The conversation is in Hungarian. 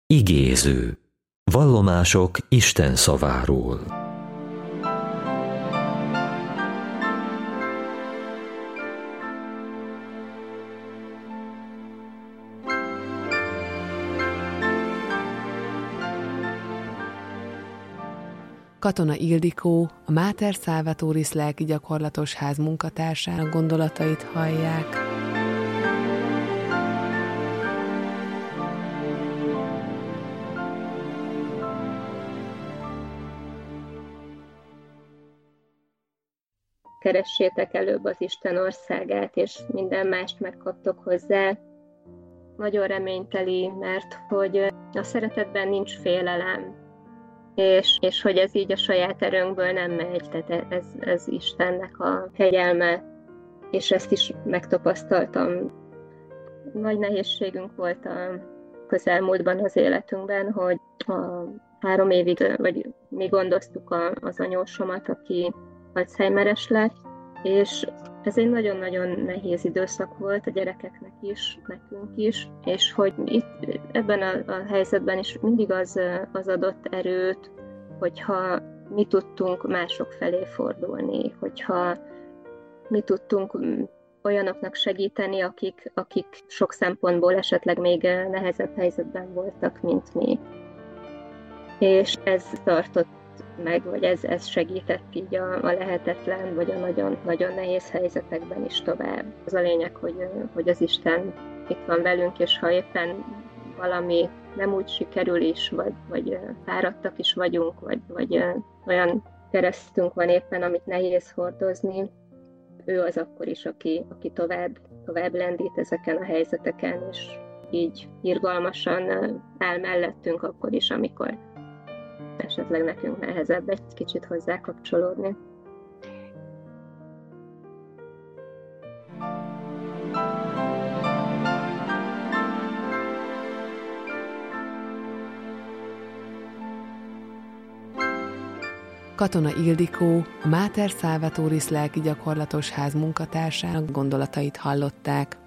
Igéző. Vallomások Isten szaváról. Katona Ildikó, a Mater Salvatoris lelkigyakorlatos ház munkatársának gondolatait hallják. Keressétek előbb az Isten országát, és minden mást megkaptok hozzá. Nagyon reményteli, mert hogy a szeretetben nincs félelem, és hogy ez így a saját erőnkből nem megy, tehát ez Istennek a kegyelme, és ezt is megtapasztaltam. Nagy nehézségünk volt a közelmúltban az életünkben, hogy 3 évig, vagy mi gondoztuk az anyósomat, aki Alzheimeres lett, és ez egy nagyon-nagyon nehéz időszak volt a gyerekeknek is, nekünk is, és hogy itt ebben a helyzetben is mindig az adott erőt, hogyha mi tudtunk mások felé fordulni, hogyha mi tudtunk olyanoknak segíteni, akik sok szempontból esetleg még nehezebb helyzetben voltak, mint mi. És ez tartott meg, vagy ez segített így a lehetetlen, vagy a nagyon nehéz helyzetekben is tovább. Az a lényeg, hogy az Isten itt van velünk, és ha éppen valami nem úgy sikerül is, vagy fáradtak is vagyunk, vagy olyan keresztünk van éppen, amit nehéz hordozni, ő az akkor is, aki tovább lendít ezeken a helyzeteken, és így irgalmasan áll mellettünk akkor is, amikor esetleg nekünk nehezebb egy kicsit hozzá kapcsolódni. Katona Ildikó, a Mater Salvatoris lelkigyakorlatos ház munkatársának gondolatait hallották.